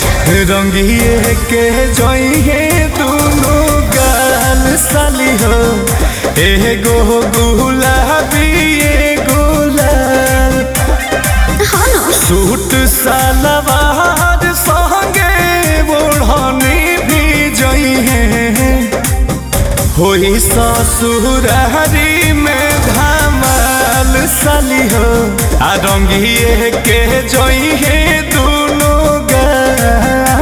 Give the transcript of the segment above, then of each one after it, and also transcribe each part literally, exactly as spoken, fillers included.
रंगिए के जइहे दोनों गाल साली हो, एगो गुलाबी एगो लाल। सूट सलवार संगे ओढ़नी भी जइहे, होई ससुरारी में धमाल साली हो। आ रंगिए के जइहे दोनों गाल।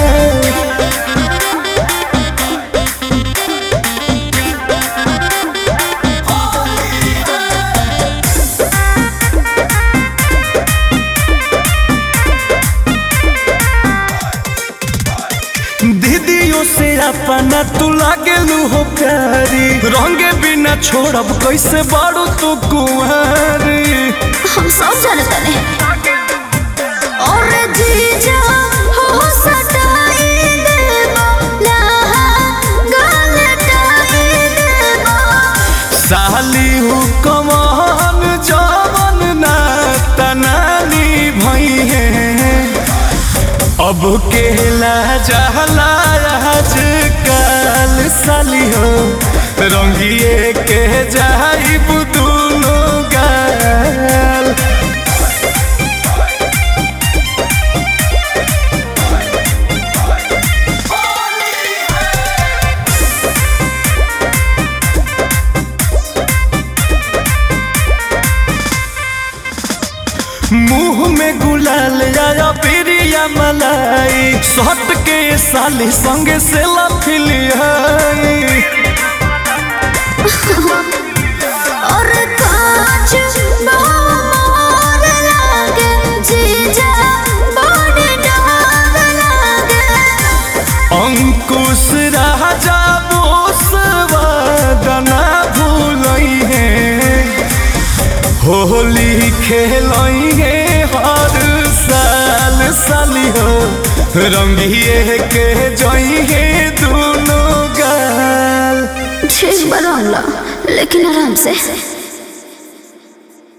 दीदियों से अपना तू लागेलू हो प्यारी, रंगे बिना छोड़ब कैसे बारू तू कुंवारी। हम सब जानते हैं और जीजा हो सटाई देबो लहा गलटाई देबो। साली हु कमान जवन ना तनानी भई है, अब केला जहला आजकल साली हो। रंगिए के जाइब दोनों गाल। मुंह में गुलाल आया पिरिया मलाई, सट के साली संगे से लफिलियाई। और कांच मोर लागे जीजा बड़ डर लागे। अंकुश राजा बोसवा दना भूलई है, होली खेलई है हर साल साली हो। रंगिए के जइहे दोनों गाल। ठीक बा रंगला, लेकिन आराम से।